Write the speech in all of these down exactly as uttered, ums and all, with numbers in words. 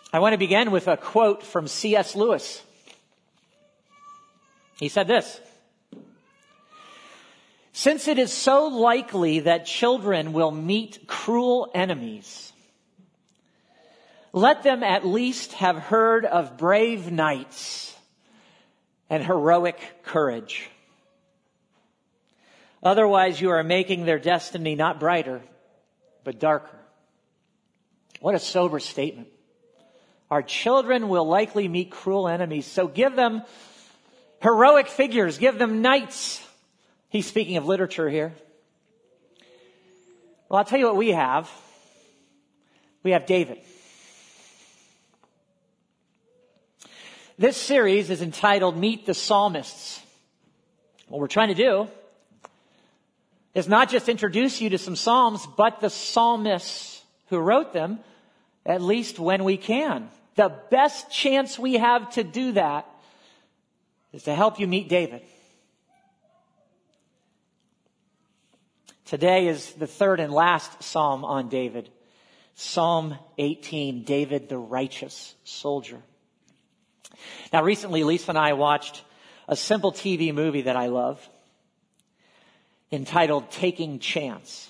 I want to begin with a quote from C S Lewis. He said this: "Since it is so likely that children will meet cruel enemies, let them at least have heard of brave knights and heroic courage. Otherwise, you are making their destiny not brighter, but darker." What a sober statement. Our children will likely meet cruel enemies, so give them heroic figures, give them knights. He's speaking of literature here. Well, I'll tell you what we have. We have David. This series is entitled Meet the Psalmists. What we're trying to do is not just introduce you to some psalms, but the psalmists who wrote them, at least when we can. The best chance we have to do that is to help you meet David. Today is the third and last psalm on David. Psalm eighteen, David the righteous soldier. Now recently, Lisa and I watched a simple T V movie that I love entitled Taking Chance.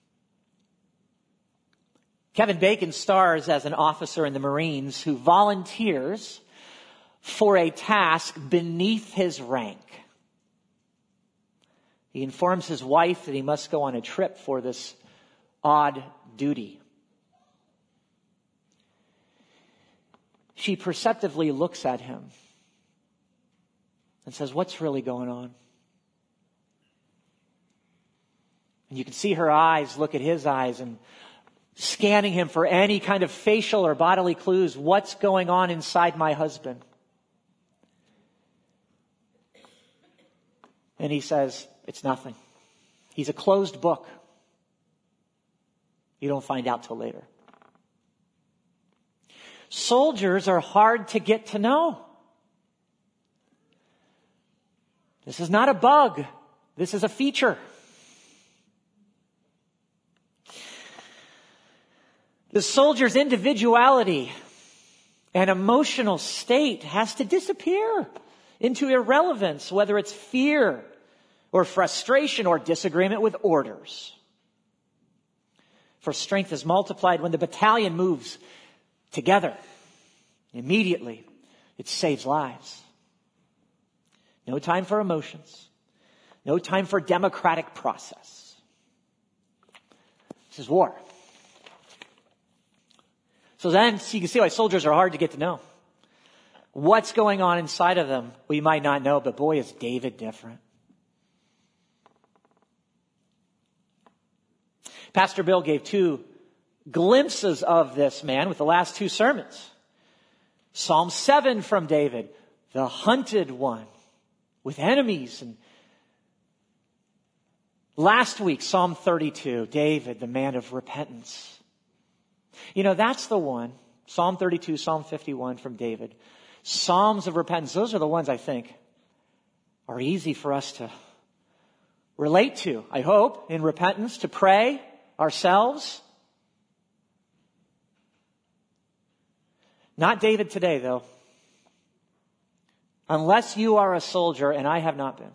Kevin Bacon stars as an officer in the Marines who volunteers for a task beneath his rank. He informs his wife that he must go on a trip for this odd duty. She perceptively looks at him and says, "What's really going on?" And you can see her eyes look at his eyes and scanning him for any kind of facial or bodily clues. What's going on inside my husband? And he says, "It's nothing. He's a closed book. You don't find out till later." Soldiers are hard to get to know. This is not a bug. This is a feature. The soldier's individuality and emotional state has to disappear into irrelevance, whether it's fear or frustration or disagreement with orders. For strength is multiplied when the battalion moves together. Immediately, it saves lives. No time for emotions. No time for democratic process. This is war. So then you can see why soldiers are hard to get to know. What's going on inside of them, we might not know, but boy, is David different. Pastor Bill gave two glimpses of this man with the last two sermons. Psalm seven from David, the hunted one with enemies. And last week, Psalm thirty-two, David, the man of repentance. You know, that's the one, Psalm thirty-two, Psalm fifty-one from David. Psalms of repentance, those are the ones I think are easy for us to relate to, I hope, in repentance, to pray ourselves. Not David today, though. Unless you are a soldier, and I have not been.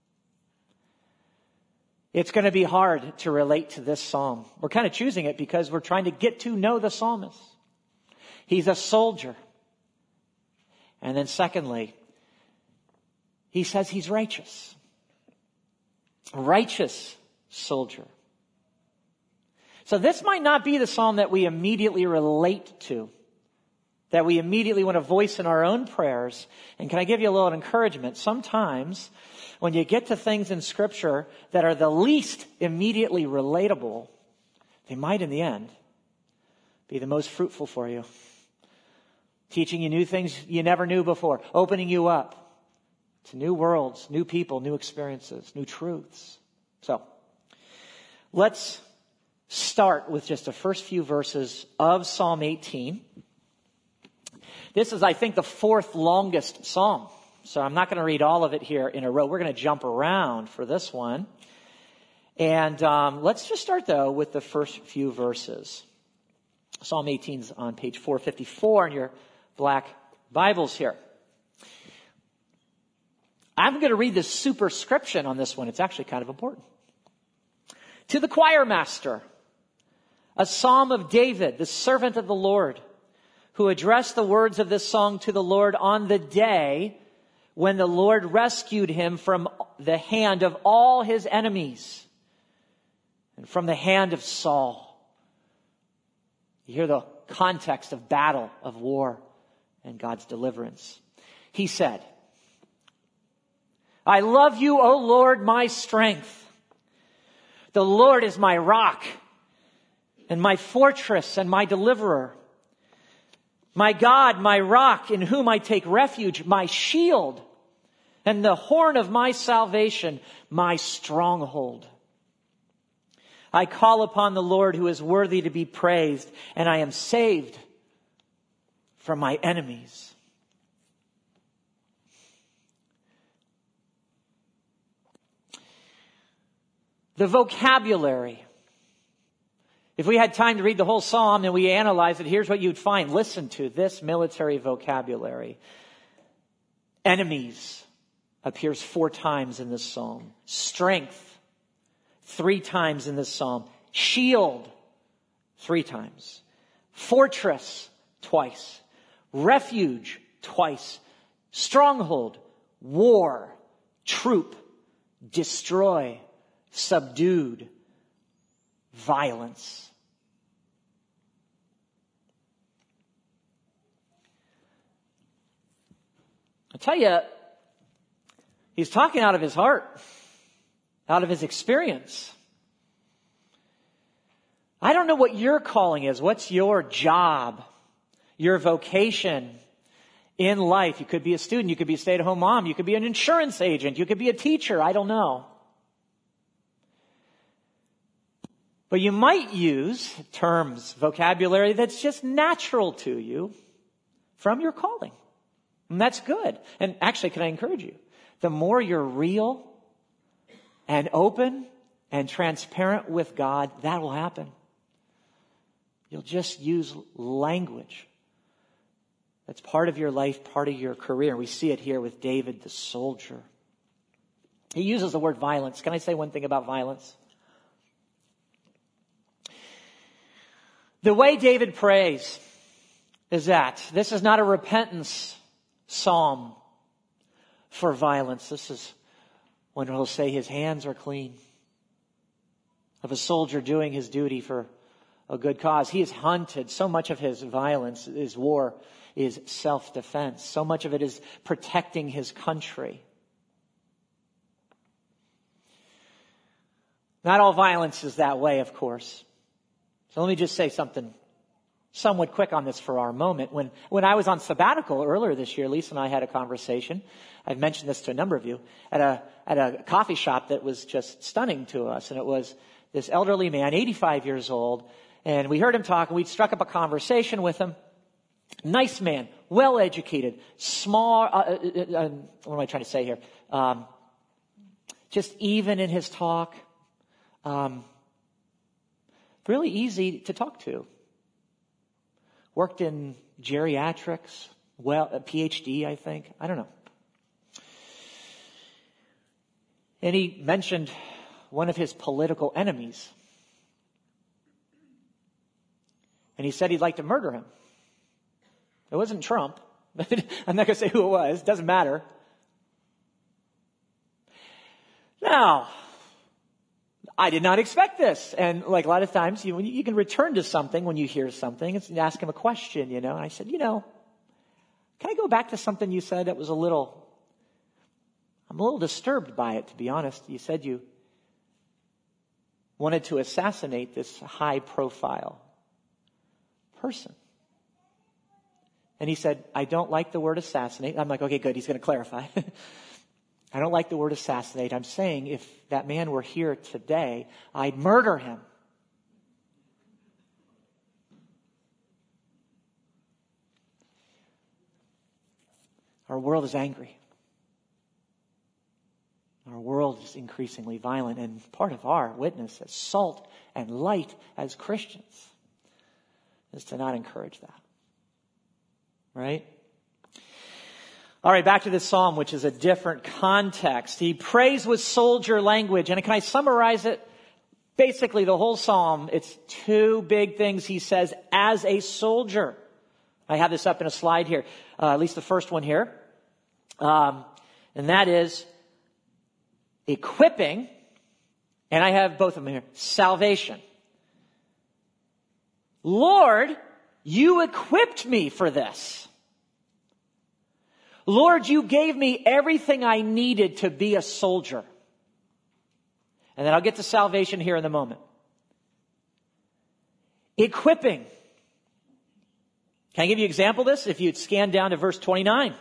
It's going to be hard to relate to this psalm. We're kind of choosing it because we're trying to get to know the psalmist. He's a soldier. And then secondly, he says he's righteous. A righteous soldier. So this might not be the psalm that we immediately relate to, that we immediately want to voice in our own prayers. And can I give you a little encouragement? Sometimes when you get to things in Scripture that are the least immediately relatable, they might in the end be the most fruitful for you. Teaching you new things you never knew before. Opening you up to new worlds, new people, new experiences, new truths. So, let's start with just the first few verses of Psalm eighteen. This is, I think, the fourth longest psalm. So I'm not going to read all of it here in a row. We're going to jump around for this one. And um, let's just start, though, with the first few verses. Psalm eighteen is on page four fifty-four in your black Bibles here. I'm going to read the superscription on this one. It's actually kind of important. To the choir master, a psalm of David, the servant of the Lord, who addressed the words of this song to the Lord on the day when the Lord rescued him from the hand of all his enemies and from the hand of Saul. You hear the context of battle, of war, and God's deliverance. He said, I love you, O Lord, my strength. The Lord is my rock and my fortress and my deliverer. My God, my rock, in whom I take refuge, my shield and the horn of my salvation, my stronghold. I call upon the Lord who is worthy to be praised, and I am saved from my enemies. The vocabulary. If we had time to read the whole psalm and we analyze it, here's what you'd find. Listen to this military vocabulary. Enemies appears four times in this psalm. Strength, three times in this psalm. Shield, three times. Fortress, twice. Refuge, twice. Stronghold, war, troop, destroy, subdued, violence. I tell you, he's talking out of his heart, out of his experience. I don't know what your calling is. What's your job, your vocation in life? You could be a student. You could be a stay-at-home mom. You could be an insurance agent. You could be a teacher. I don't know. But you might use terms, vocabulary that's just natural to you from your calling. And that's good. And actually, can I encourage you? The more you're real and open and transparent with God, that will happen. You'll just use language that's part of your life, part of your career. We see it here with David, the soldier. He uses the word violence. Can I say one thing about violence? The way David prays is that this is not a repentance psalm for violence. This is when he'll say his hands are clean, of a soldier doing his duty for a good cause. He is hunted. So much of his violence, his war, is self-defense. So much of it is protecting his country. Not all violence is that way, of course. So let me just say something somewhat quick on this for our moment. When when I was on sabbatical earlier this year, Lisa and I had a conversation. I've mentioned this to a number of you at a at a coffee shop that was just stunning to us. And it was this elderly man, eighty-five years old. And we heard him talk, and we struck up a conversation with him. Nice man, well-educated, small, uh, uh, uh, what am I trying to say here? Um, just even in his talk. Um, really easy to talk to. Worked in geriatrics, well, a P H D, I think. I don't know. And he mentioned one of his political enemies. And he said he'd like to murder him. It wasn't Trump. I'm not going to say who it was. It doesn't matter. Now, I did not expect this. And like a lot of times, you, you can return to something when you hear something and ask him a question, you know. And I said, you know, can I go back to something you said that was a little, I'm a little disturbed by it, to be honest. You said you wanted to assassinate this high-profile person. And he said, I don't like the word assassinate. I'm like, okay, good. He's going to clarify. I don't like the word assassinate. I'm saying if that man were here today, I'd murder him. Our world is angry. Our world is increasingly violent, and part of our witness as salt and light as Christians is to not encourage that. Right? All right, back to this psalm, which is a different context. He prays with soldier language. And can I summarize it? Basically, the whole psalm, it's two big things he says as a soldier. I have this up in a slide here, uh, at least the first one here. Um, and that is equipping, and I have both of them here, salvation. Lord, you equipped me for this. Lord, you gave me everything I needed to be a soldier. And then I'll get to salvation here in a moment. Equipping. Can I give you an example of this? If you'd scan down to verse twenty-nine.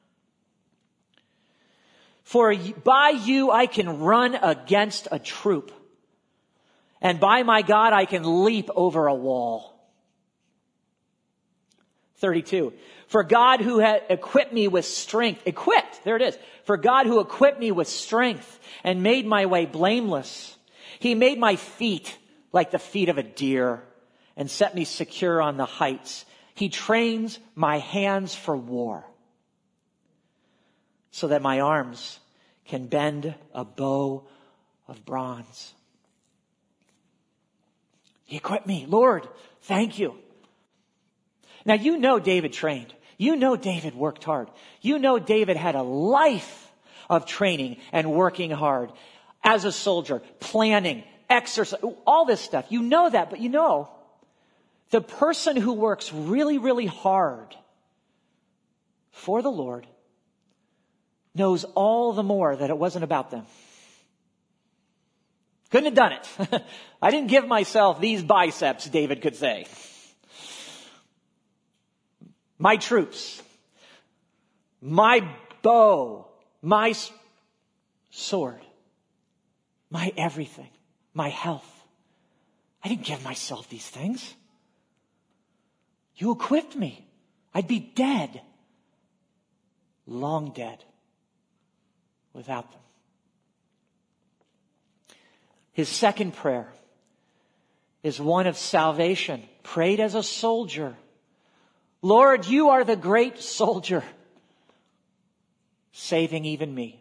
For by you I can run against a troop, and by my God I can leap over a wall. thirty-two. For God who had equipped me with strength, equipped, there it is. For God who equipped me with strength and made my way blameless. He made my feet like the feet of a deer and set me secure on the heights. He trains my hands for war so that my arms can bend a bow of bronze. He equipped me. Lord, thank you. Now, you know David trained. You know David worked hard. You know David had a life of training and working hard as a soldier, planning, exercise, all this stuff. You know that, but you know, the person who works really, really hard for the Lord knows all the more that it wasn't about them. Couldn't have done it. I didn't give myself these biceps, David could say. My troops, my bow, my sword, my everything, my health. I didn't give myself these things. You equipped me. I'd be dead, long dead, without them. His second prayer is one of salvation, prayed as a soldier. Lord, you are the great soldier, saving even me.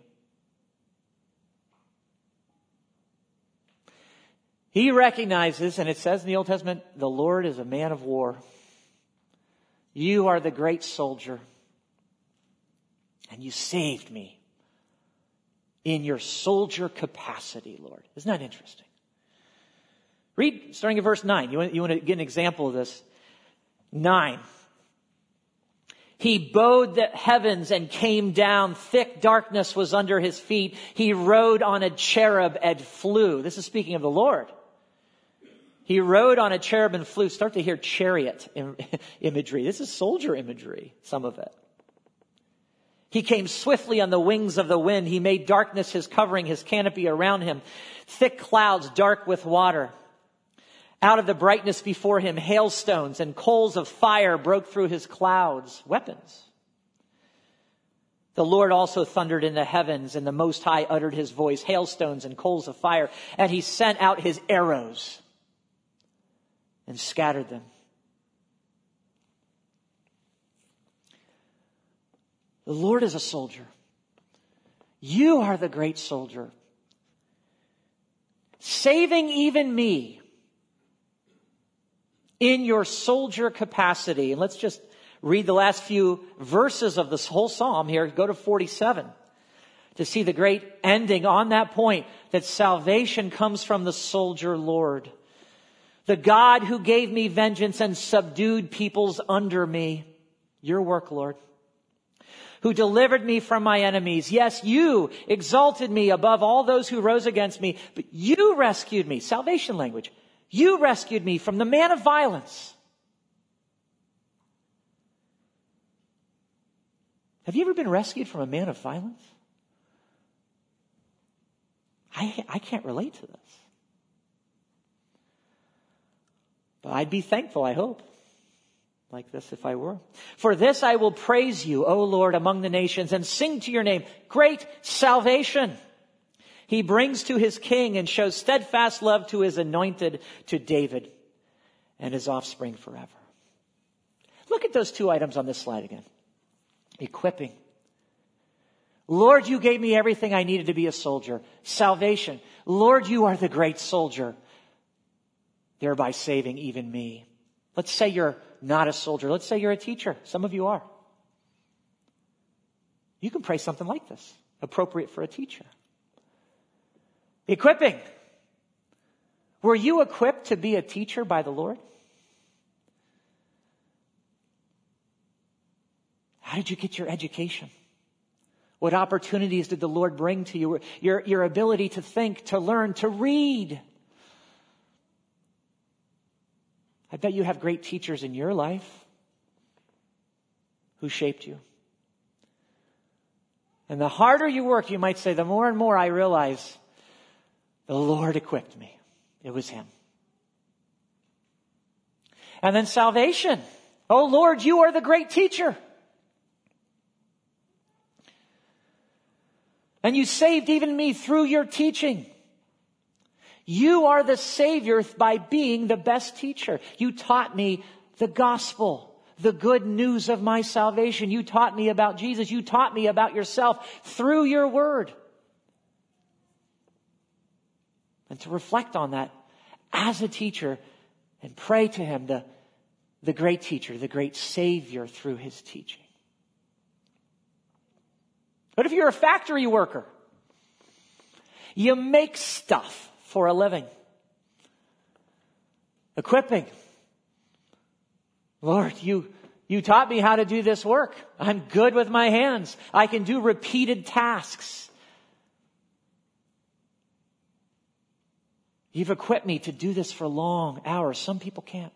He recognizes, and it says in the Old Testament, the Lord is a man of war. You are the great soldier, and you saved me in your soldier capacity, Lord. Isn't that interesting? Read, starting at verse nine. You want, you want to get an example of this? Nine. He bowed the heavens and came down. Thick darkness was under his feet. He rode on a cherub and flew. This is speaking of the Lord. He rode on a cherub and flew. Start to hear chariot imagery. This is soldier imagery, some of it. He came swiftly on the wings of the wind. He made darkness his covering, his canopy around him. Thick clouds dark with water. Out of the brightness before him, hailstones and coals of fire broke through his clouds, weapons. The Lord also thundered in the heavens, and the Most High uttered his voice, hailstones and coals of fire, and he sent out his arrows and scattered them. The Lord is a soldier. You are the great soldier, saving even me in your soldier capacity. And let's just read the last few verses of this whole psalm here. Go to forty-seven to see the great ending on that point, that salvation comes from the soldier Lord. The God who gave me vengeance and subdued peoples under me. Your work, Lord. Who delivered me from my enemies. Yes, you exalted me above all those who rose against me, but you rescued me. Salvation language. You rescued me from the man of violence. Have you ever been rescued from a man of violence? I, I can't relate to this. But I'd be thankful, I hope, like this if I were. For this I will praise you, O Lord, among the nations, and sing to your name great salvation. He brings to his king and shows steadfast love to his anointed, to David and his offspring forever. Look at those two items on this slide again. Equipping. Lord, you gave me everything I needed to be a soldier. Salvation. Lord, you are the great soldier, thereby saving even me. Let's say you're not a soldier. Let's say you're a teacher. Some of you are. You can pray something like this, appropriate for a teacher. Equipping. Were you equipped to be a teacher by the Lord? How did you get your education? What opportunities did the Lord bring to you? Your, your ability to think, to learn, to read. I bet you have great teachers in your life who shaped you. And the harder you work, you might say, the more and more I realize the Lord equipped me. It was Him. And then salvation. Oh Lord, you are the great teacher. And you saved even me through your teaching. You are the Savior by being the best teacher. You taught me the gospel, the good news of my salvation. You taught me about Jesus. You taught me about yourself through your word. And to reflect on that as a teacher and pray to Him, the, the great teacher, the great Savior through His teaching. What if you're a factory worker? You make stuff for a living. Equipping. Lord, you, you taught me how to do this work. I'm good with my hands. I can do repeated tasks. You've equipped me to do this for long hours. Some people can't.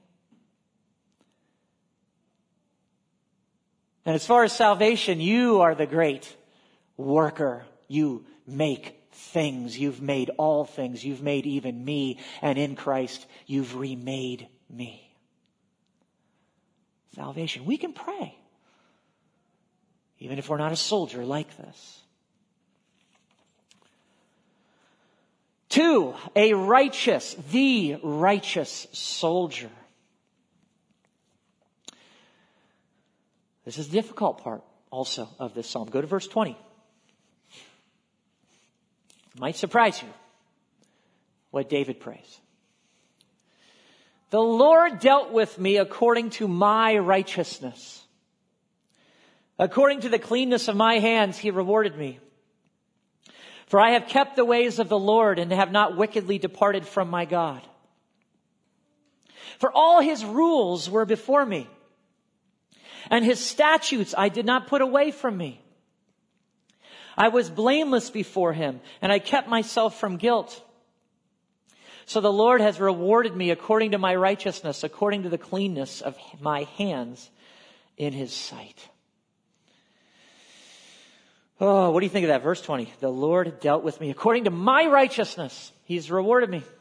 And as far as salvation, you are the great worker. You make things. You've made all things. You've made even me. And in Christ, you've remade me. Salvation. We can pray. Even if we're not a soldier like this. Two, a righteous, the righteous soldier. This is the difficult part also of this psalm. Go to verse twenty. It might surprise you what David prays. The Lord dealt with me according to my righteousness. According to the cleanness of my hands, He rewarded me. For I have kept the ways of the Lord and have not wickedly departed from my God. For all His rules were before me, and His statutes I did not put away from me. I was blameless before Him, and I kept myself from guilt. So the Lord has rewarded me according to my righteousness, according to the cleanness of my hands in His sight. Oh, what do you think of that? Verse twenty. The Lord dealt with me according to my righteousness. He's rewarded me.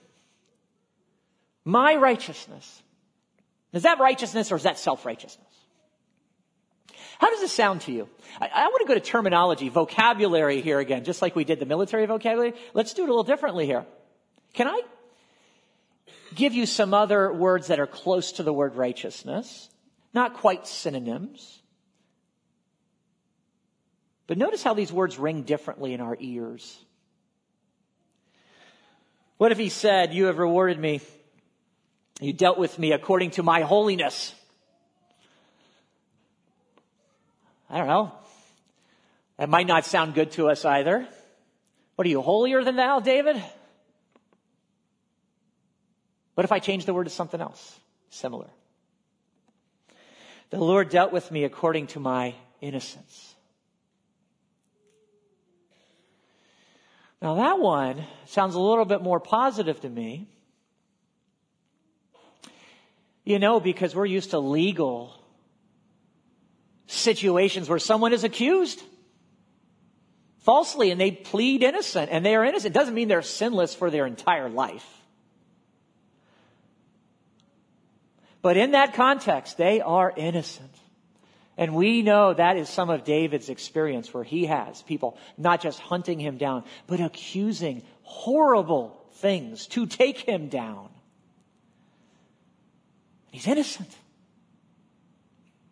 My righteousness. Is that righteousness or is that self-righteousness? How does this sound to you? I, I want to go to terminology, vocabulary here again, just like we did the military vocabulary. Let's do it a little differently here. Can I give you some other words that are close to the word righteousness? Not quite synonyms. But notice how these words ring differently in our ears. What if he said, you have rewarded me, you dealt with me according to my holiness? I don't know. That might not sound good to us either. What are you, holier than thou, David? What if I change the word to something else similar? The Lord dealt with me according to my innocence. Now that one sounds a little bit more positive to me. You know, because we're used to legal situations where someone is accused falsely and they plead innocent and they are innocent. Doesn't mean they're sinless for their entire life. But in that context, they are innocent. And we know that is some of David's experience where he has people not just hunting him down, but accusing horrible things to take him down. He's innocent.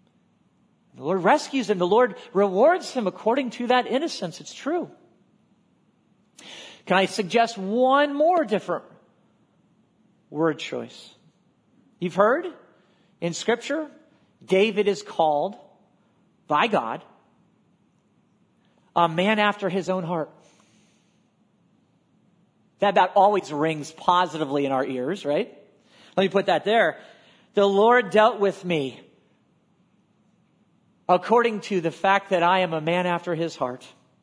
The Lord rescues him. The Lord rewards him according to that innocence. It's true. Can I suggest one more different word choice? You've heard in Scripture, David is called by God a man after his own heart. That about always rings positively in our ears, right? Let me put that there. The Lord dealt with me according to the fact that I am a man after his heart.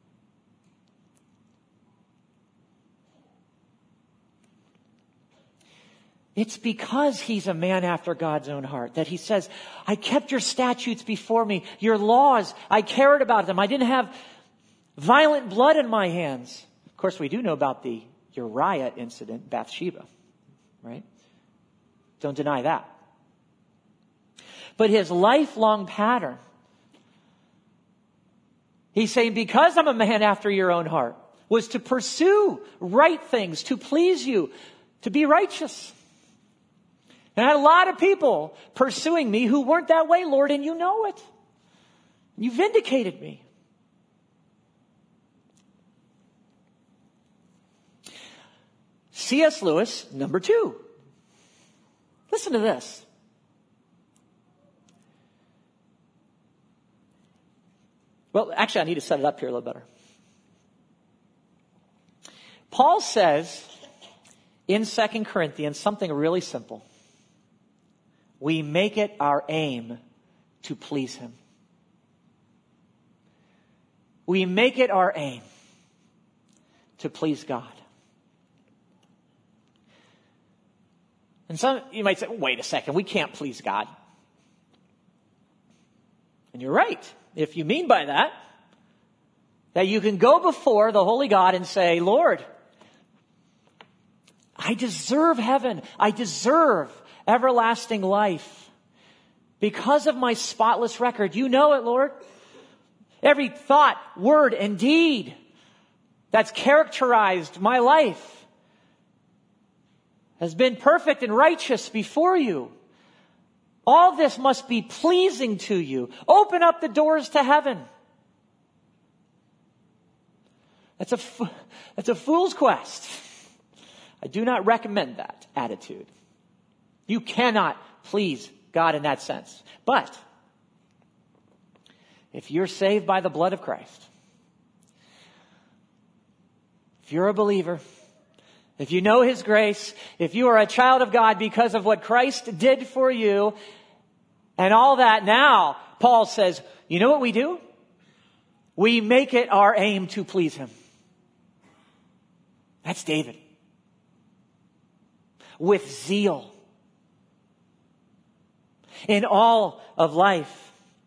It's because he's a man after God's own heart that he says, I kept your statutes before me, your laws, I cared about them. I didn't have violent blood in my hands. Of course, we do know about the Uriah incident, Bathsheba, right? Don't deny that. But his lifelong pattern, he's saying, because I'm a man after your own heart, was to pursue right things, to please you, to be righteous. And I had a lot of people pursuing me who weren't that way, Lord, and you know it. You vindicated me. C S. Lewis, number two. Listen to this. Well, actually, I need to set it up here a little better. Paul says in Second Corinthians something really simple. We make it our aim to please him. We make it our aim to please God. And some, you might say, wait a second, we can't please God. And you're right. If you mean by that, that you can go before the holy God and say, Lord, I deserve heaven. I deserve everlasting life because of my spotless record. You know it, Lord. Every thought, word, and deed that's characterized my life has been perfect and righteous before you. All this must be pleasing to you. Open up the doors to heaven. That's a, that's a fool's quest. I do not recommend that attitude. You cannot please God in that sense. But if you're saved by the blood of Christ, if you're a believer, if you know his grace, if you are a child of God because of what Christ did for you and all that, now Paul says, you know what we do? We make it our aim to please him. That's David. With zeal. In all of life.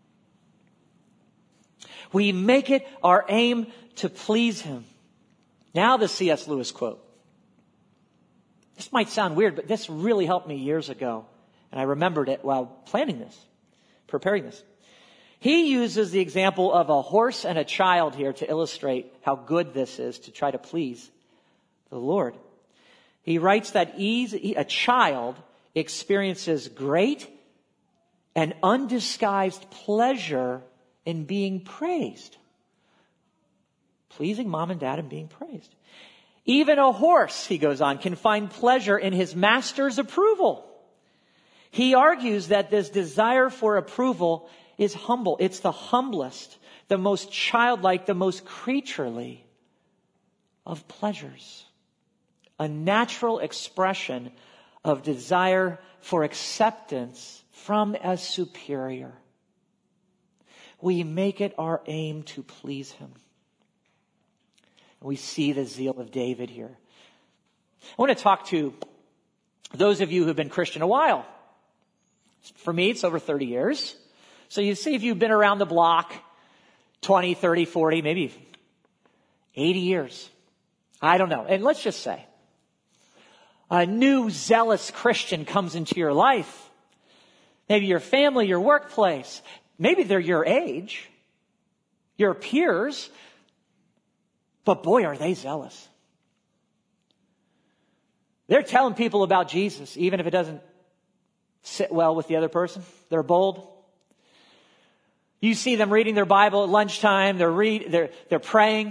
We make it our aim to please him. Now the C S. Lewis quote. This might sound weird, but this really helped me years ago. And I remembered it while planning this, preparing this. He uses the example of a horse and a child here to illustrate how good this is to try to please the Lord. He writes that a child experiences great and undisguised pleasure in being praised. Pleasing mom and dad and being praised. Even a horse, he goes on, can find pleasure in his master's approval. He argues that this desire for approval is humble. It's the humblest, the most childlike, the most creaturely of pleasures. A natural expression of desire for acceptance from a superior. We make it our aim to please him. We see the zeal of David here. I want to talk to those of you who have been Christian a while. For me, it's over thirty years. So you see if you've been around the block twenty, thirty, forty, maybe eighty years. I don't know. And let's just say a new zealous Christian comes into your life. Maybe your family, your workplace. Maybe they're your age, your peers. But boy, are they zealous. They're telling people about Jesus, even if it doesn't sit well with the other person. They're bold. You see them reading their Bible at lunchtime. They're read, they're, they're praying.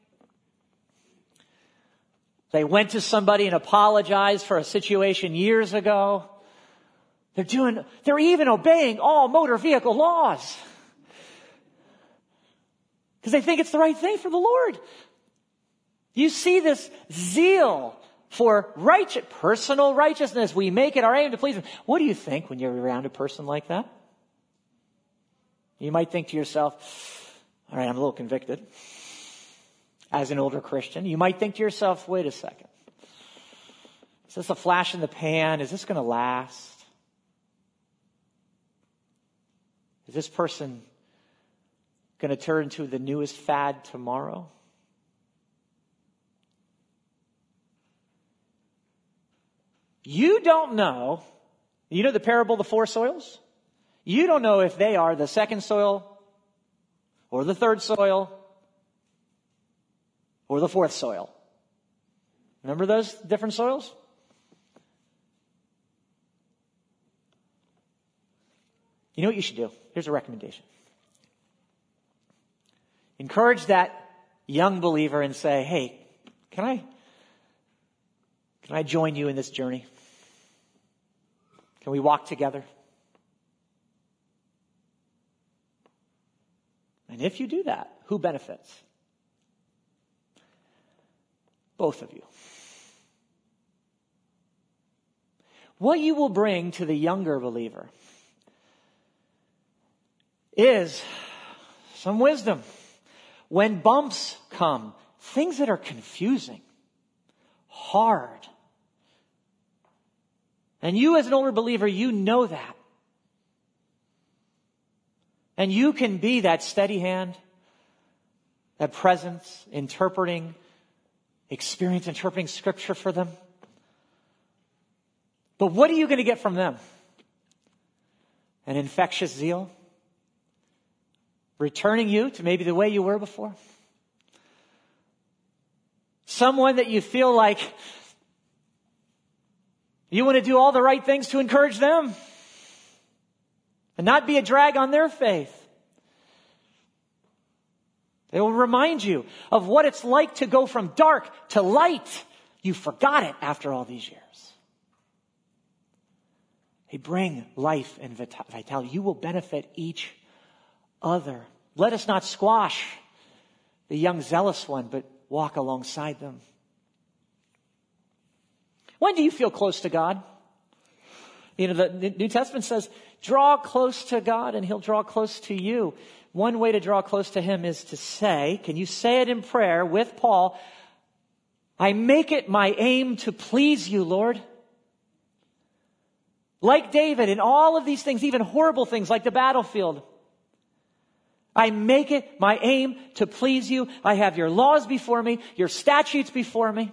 They went to somebody and apologized for a situation years ago. They're doing, they're even obeying all motor vehicle laws. Because they think it's the right thing for the Lord. You see this zeal for righteous, personal righteousness. We make it our aim to please Him. What do you think when you're around a person like that? You might think to yourself, all right, I'm a little convicted. As an older Christian, you might think to yourself, wait a second. Is this a flash in the pan? Is this going to last? Is this person going to turn into the newest fad tomorrow? You don't know. You know the parable of the four soils? You don't know if they are the second soil or the third soil or the fourth soil. Remember those different soils? You know what you should do? Here's a recommendation. Encourage that young believer and say, hey, can I, can I join you in this journey? Can we walk together? And if you do that, who benefits? Both of you. What you will bring to the younger believer is some wisdom. When bumps come, things that are confusing, hard, and you as an older believer, you know that. And you can be that steady hand, that presence, interpreting, experience interpreting Scripture for them. But what are you going to get from them? An infectious zeal? Returning you to maybe the way you were before? Someone that you feel like you want to do all the right things to encourage them and not be a drag on their faith. They will remind you of what it's like to go from dark to light. You forgot it after all these years. They bring life and vitality. You will benefit each other. Let us not squash the young zealous one, but walk alongside them. When do you feel close to God? You know, the New Testament says, draw close to God and He'll draw close to you. One way to draw close to Him is to say, can you say it in prayer with Paul? I make it my aim to please you, Lord. Like David in all of these things, even horrible things like the battlefield. I make it my aim to please you. I have your laws before me, your statutes before me.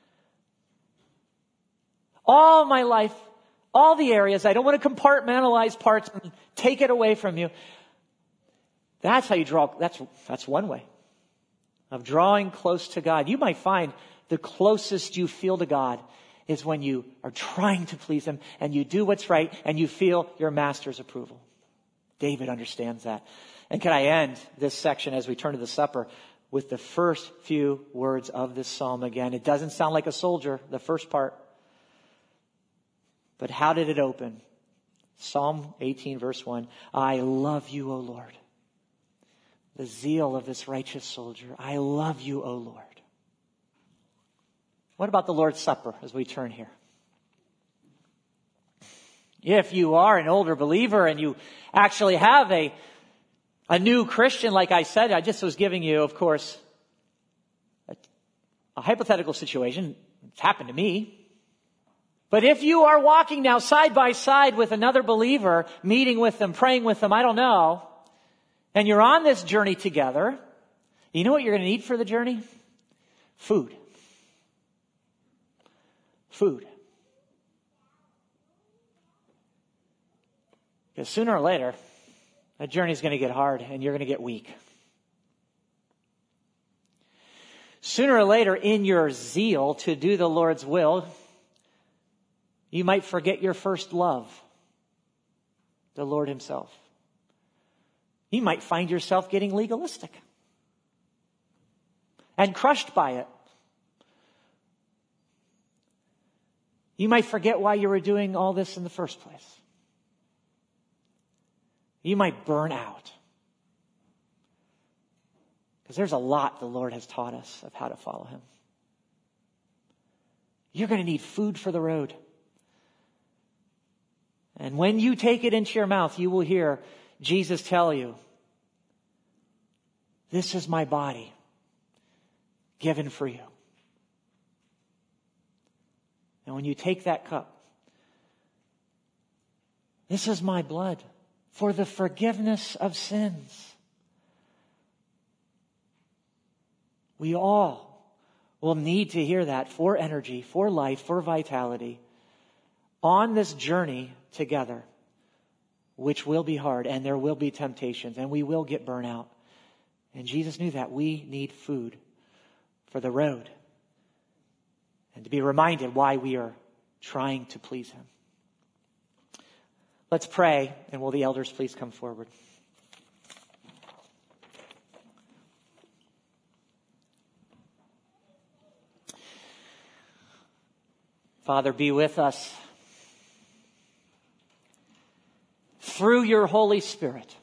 All my life, all the areas. I don't want to compartmentalize parts and take it away from you. That's how you draw. That's, that's one way of drawing close to God. You might find the closest you feel to God is when you are trying to please Him and you do what's right and you feel your master's approval. David understands that. And can I end this section as we turn to the supper with the first few words of this psalm again? It doesn't sound like a soldier, the first part. But how did it open? Psalm eighteen, verse one. I love you, O Lord. The zeal of this righteous soldier. I love you, O Lord. What about the Lord's Supper as we turn here? If you are an older believer and you actually have a, a new Christian, like I said, I just was giving you, of course, a, a hypothetical situation. It's happened to me. But if you are walking now side by side with another believer, meeting with them, praying with them, I don't know, and you're on this journey together, you know what you're going to need for the journey? Food. Food. Because sooner or later, that journey is going to get hard and you're going to get weak. Sooner or later, in your zeal to do the Lord's will, you might forget your first love, the Lord Himself. You might find yourself getting legalistic and crushed by it. You might forget why you were doing all this in the first place. You might burn out. Because there's a lot the Lord has taught us of how to follow him. You're going to need food for the road. And when you take it into your mouth, you will hear Jesus tell you, this is my body given for you. And when you take that cup, this is my blood for the forgiveness of sins. We all will need to hear that for energy, for life, for vitality on this journey together, which will be hard, and there will be temptations, and we will get burnt out. And Jesus knew that we need food for the road and to be reminded why we are trying to please him. Let's pray, and will the elders please come forward? Father, be with us through your Holy Spirit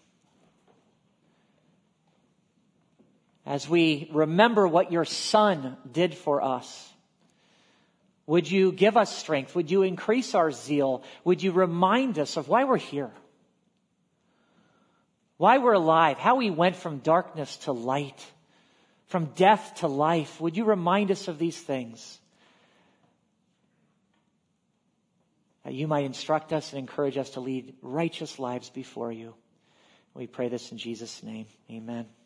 as we remember what your Son did for us. Would you give us strength? Would you increase our zeal? Would you remind us of why we're here? Why we're alive? How we went from darkness to light, from death to life. Would you remind us of these things? That you might instruct us and encourage us to lead righteous lives before you. We pray this in Jesus' name. Amen.